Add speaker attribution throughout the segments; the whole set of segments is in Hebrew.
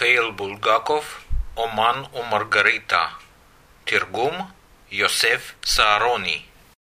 Speaker 1: מיכאל בולגקוב, אומן ומרגריטה. תרגום יוסף סהרוני.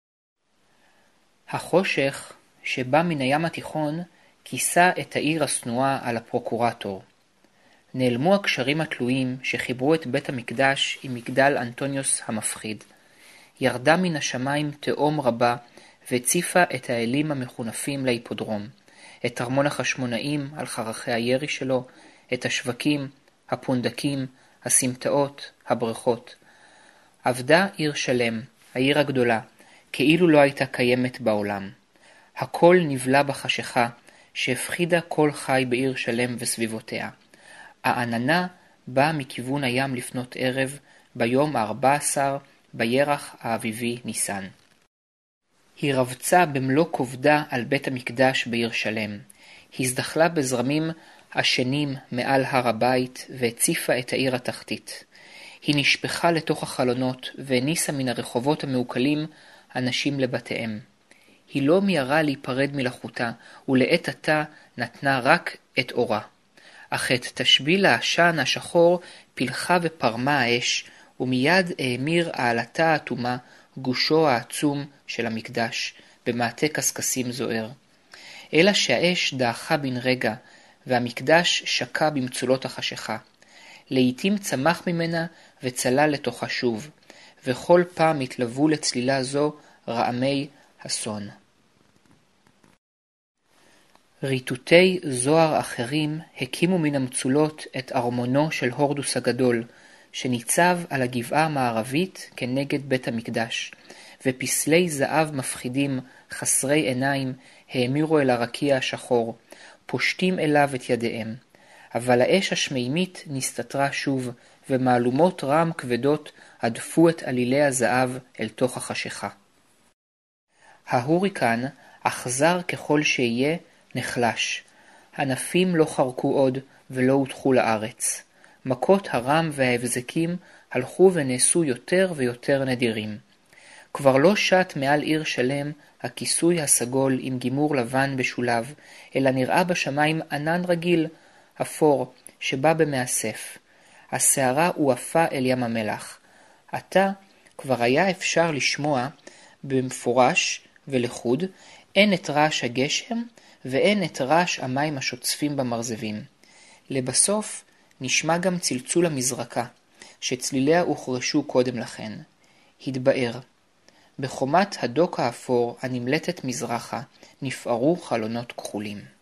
Speaker 2: החושך שבא מן הים התיכון כיסה את העיר השנואה על הפרוקורטור. נעלמו הקשרים התלויים שחיברו את בית המקדש עם מגדל אנטוניוס המפחיד. ירדה מן השמיים תהום רבה והציפה את האלים המחונפים להיפודרום, את ארמון החשמונאים על חרכי הירי שלו, את השווקים, הפונדקים, הסמטאות, הבריכות. עבדה עיר שלם, העיר הגדולה, כאילו לא הייתה קיימת בעולם. הכל נבלה בחשיכה שהפחידה כל חי בעיר שלם וסביבותיה. העננה באה מכיוון הים לפנות ערב ביום ה-14 בירח האביבי ניסן. היא רבצה במלוא כובדה על בית המקדש בעיר שלם. הזדחלה בזרמים השנים מעל הר הבית והציפה את העיר התחתית. היא נשפחה לתוך החלונות והניסה מן הרחובות המעוקלים אנשים לבתיהם. היא לא מיהרה להיפרד מלאכותה ולעת עתה נתנה רק את אורה. אך את תשביל העשן השחור פילחה ופרמה האש, ומיד האמיר העלתה האטומה גושו העצום של המקדש במעטה קסקסים זוהר. אלא שהאש דעכה בן רגע, והמקדש שקע במצולות החשיכה. לעתים צמח ממנה וצלל לתוכה שוב, וכל פעם התלוו לצלילה זו רעמי אסון. ריטוטי זוהר אחרים הקימו מן המצולות את ארמונו של הורדוס הגדול, שניצב על הגבעה המערבית כנגד בית המקדש, ופסלי זהב מפחידים חסרי עיניים האמירו אל הרקיע השחור, פושטים אליו את ידיהם. אבל האש השמימית נסתתרה שוב, ומהלומות רעם כבדות עדפו את עלילי הזהב אל תוך החשיכה. ההוריקן, אכזר ככל שיהיה, נחלש. ענפים לא חרקו עוד ולא הוטחו לארץ. מכות הרם וההבזקים הלכו ונעשו יותר ויותר נדירים. כבר לא שט מעל עיר שלם הכיסוי הסגול עם גימור לבן בשולב, אלא נראה בשמיים ענן רגיל, אפור, שבא במאסף. השערה הועפה אל ים המלח. עתה כבר היה אפשר לשמוע במפורש ולחוד, אין את רעש הגשם ואין את רעש המים השוצפים במרזבים. לבסוף נשמע גם צלצול המזרקה, שצליליה הוחרשו קודם לכן. התבאר. בחומת הדוק האפור הנמלטת מזרחה נפערו חלונות כחולים.